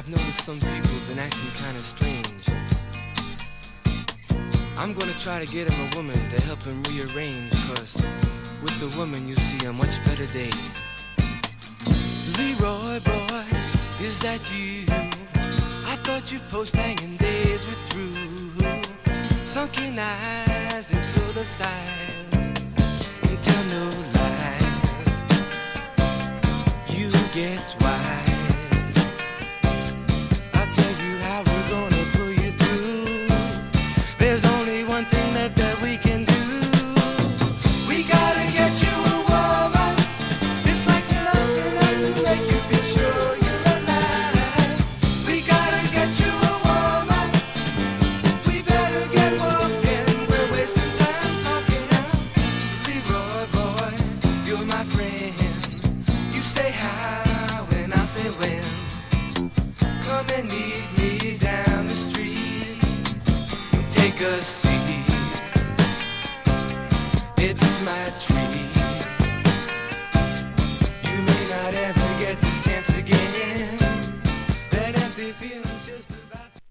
I've noticed some people have been acting kind of strange. I'm gonna try to get him a woman to help him rearrange, 'cause with a woman you see a much better day. Leroy boy, is that you? I thought you post-hanging days were through. Sunken eyes and full of sighs, and tell no lies. You get wise. I'll tell you how we're gonna pull you through. There's only one thing left that we can do. We gotta get you a woman, just like nothing else to make you feel sure you're alive. We gotta get you a woman. We better get walking. We're wasting time talking. Leroy boy, you're my friend. You say how and I'll say when. Come and meet me down the street. Take a seat. It's my treat. You may not ever get this chance again. That empty feeling's just about to...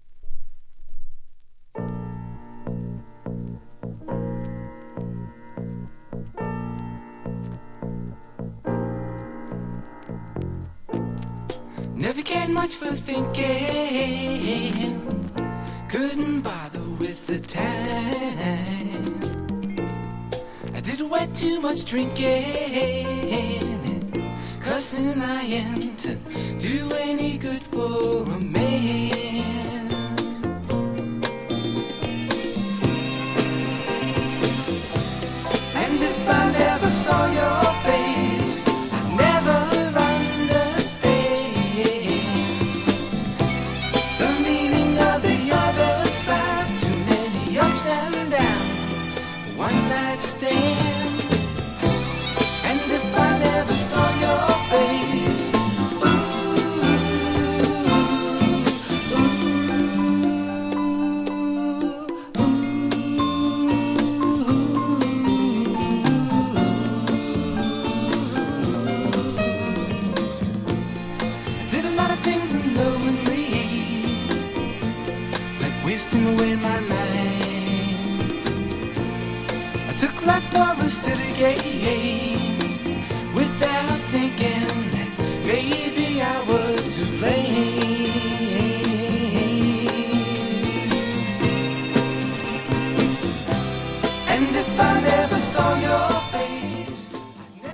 Never cared much for thinking. Couldn't bother with the time. I did way too much drinking, cussing I ain't do any good for a man. And if I never saw your face, I'd never understand the meaning of the other side. Too many ups and downs, one night stands. And if I never saw your face, I did a lot of things unknowingly, like wasting away my mind. I took life for a silly game, without thinking that maybe I was to blame. And if I never saw your